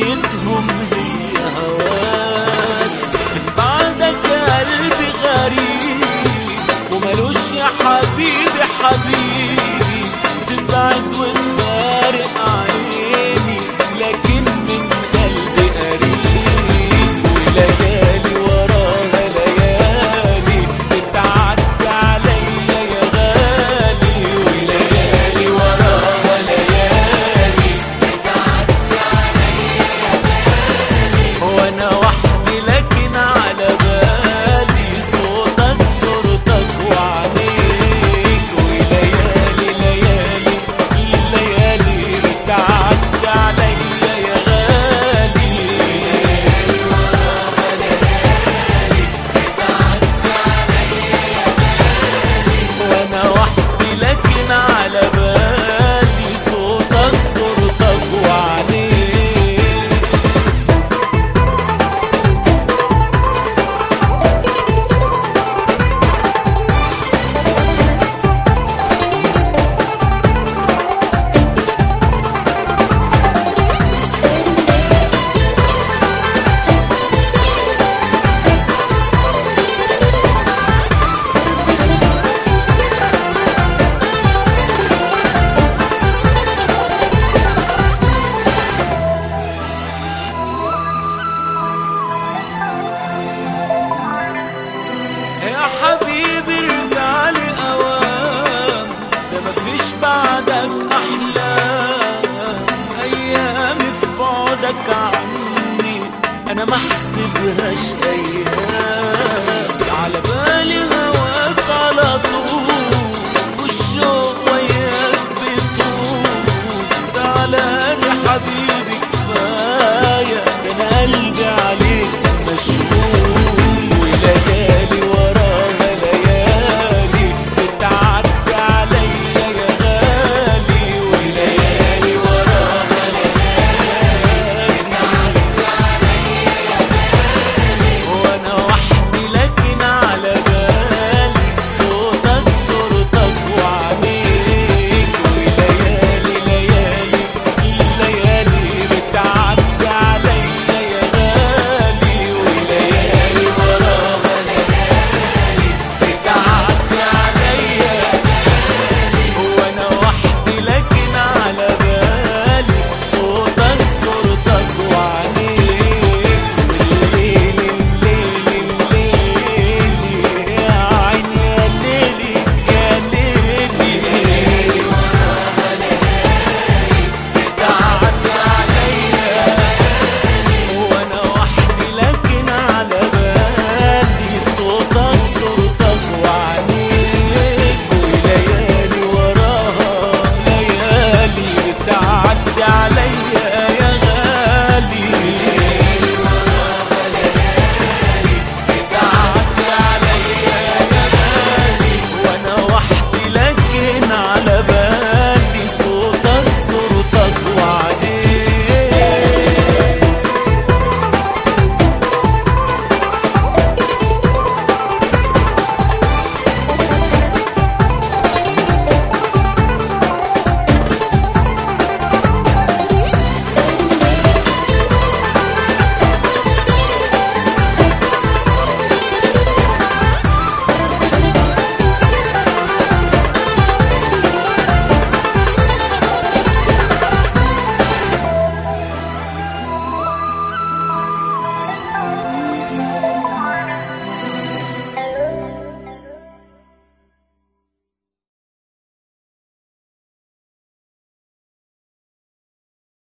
دنيتهم هي هواك. من بعدك يا قلبي غريب وملوش يا حبيبي حبيبي، تبعد وتفارق عيني لكن من قلبي قريب. وليالي وراها ليالي بتعدي عليا يا غالي، وليالي وراها ليالي بتعدي عليا يا غالي، وانا وحدي لكن على بالي صوتك صورتك وعينيك. وليالي ليالي الليالي بتعدي عليا يا غالي، وليالي وراها ليالي بتعدي عليا يا غالي، وانا وحدي لكن على بالي صوتك صورتك وعينيك. يا حبيبي ارجع لي اوام، ده مفيش بعدك احلام. ايامي في بعدك عني انا ما احسبهاش ايام، على بالي